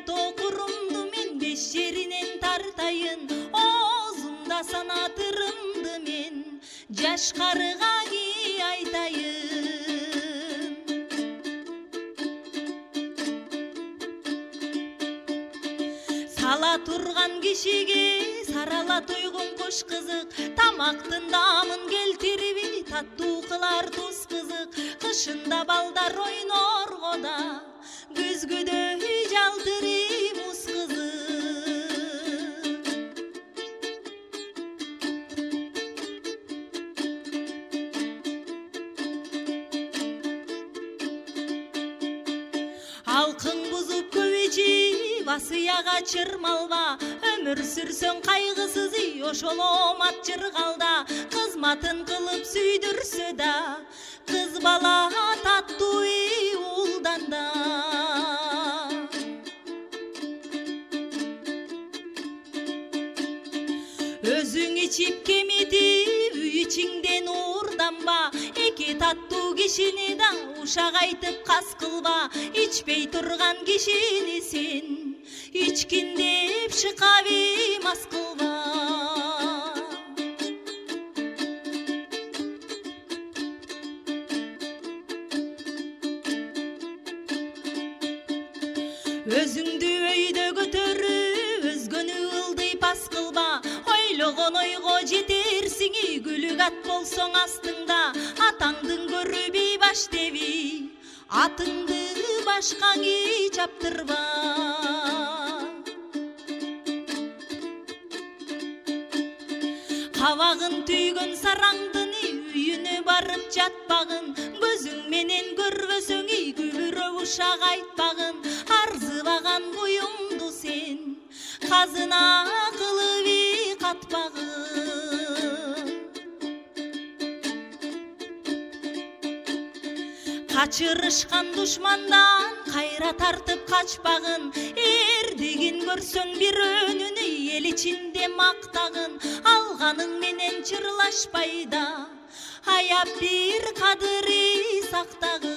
токурумду мен беш жеринен тартайын, оозумда санатырымды мен жашкарыга ки айтайын. Сала турган кишиге сарала тойгон кош кызык, тамактын дамын келтирби таттуу кылар туз кызык. Кышында балдар ойнорго да көзгөдөй жалтыры муз кызык. Алкың бузуп көп ичип асыяга чырмалба, өмүр сүрсөң кайгысыз ошол омат жыргалда. Кызматын кылып сүйдүрсө да кыз бала таттуу уулданда. Өзүң ичип кемитип үй ичиңден уурданба, эки таттуу кишини да ушак айтып кас кылба. Ичпей турган кишини сен ичкин деп шыкаби мас кылба. Өзүңдү өйдө көтөрүп өзгөнү ылдый пас кылба. Ойлогон ойго жетерсиң, күлүк ат болсоң астыңда. Атаңдын көрүби баш деби, атыңды башкаңы чаптырба. Кабагын түйгөн сараңдын үйүнө барып жатпагын, көзүң менен көрбөсөң күбүрөп ушак айтпагын. Арзыбаган буюңду сен казына кылып катпагын. Качырышкан душмандан кайра тартып качпагын. Эрдигин көрсөң бирөөнүн эл ичинде мактагын. Алганың менен чырлашпай да аяп бир кадыры сактагын.